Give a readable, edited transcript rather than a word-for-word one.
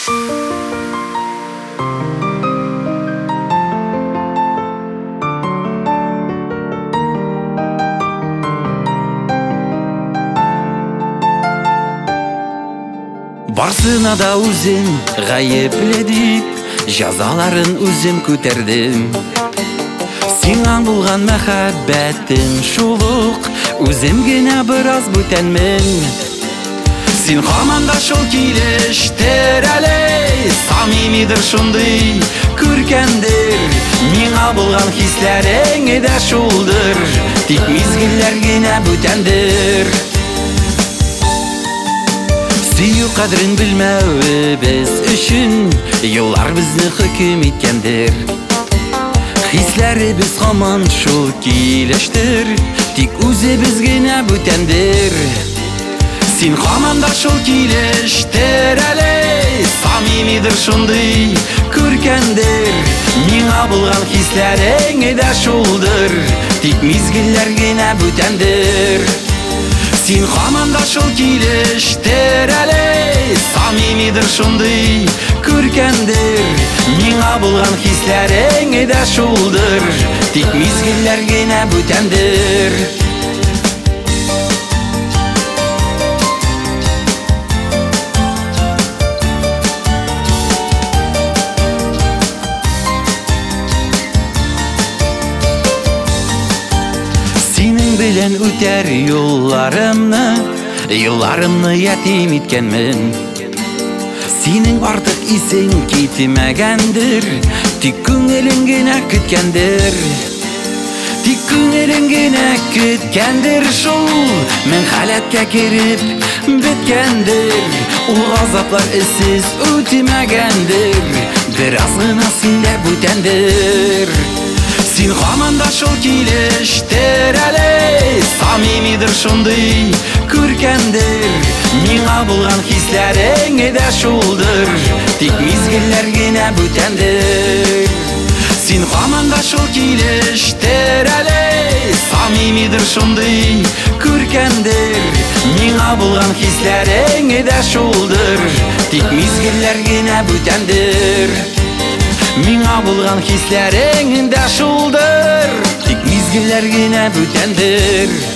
Барсына да өзім ғайепледіп, жазаларын өзім көтердім. Сиңан болған мәхәббәтім шулық, өзім генә біраз бүтәнмен. Син һаман да шул килештер әле, самимидер шундый күркәндер. Миңа булган хисләрең дә шулдыр, тик мизгелләр генә бүтәндер. Сөю қадрын білмәуебез үшін еллар бізні хөкім еткендер. Хисләребез һаман шул килештер, тик үзебез генә бүтәндер. Син һаман да шул килештер әле, самимидер шундый күркәндер. Миңа булган хисләрең дә шулдыр, тик мизгелләр генә бүтәндер. Син һаман да шул килештер әле, самимидер шундый күркәндер. Миңа булган хисләрең дә шулдыр, тик мизгелләр генә бүтәндер. Белән үтәр юлларымны ятим иткәнмен. Синең артык исең китмәгәндер, тик күңелең генә көткәндер. Тик күңелең генә көткәндер шул, мен халәткә кереп беткәндер. Ул газаплар эзсез үтмәгәндер, бераз гына синдә бүтәндер. Син һаман да шул килештер әле, самимидер шундый күркәндер. Миңа булган хисләрең дә шулдыр, тик мизгелләр генә бүтәндер. Син һаман да шул килештер әле, самимидер шундый күркәндер. Миңа булган хисләрең дә шулдыр, тик мизгелләр генә бүтәндер. Миңа булган хисләрең дә шулдыр, тик мизгелләр генә бүтәндер.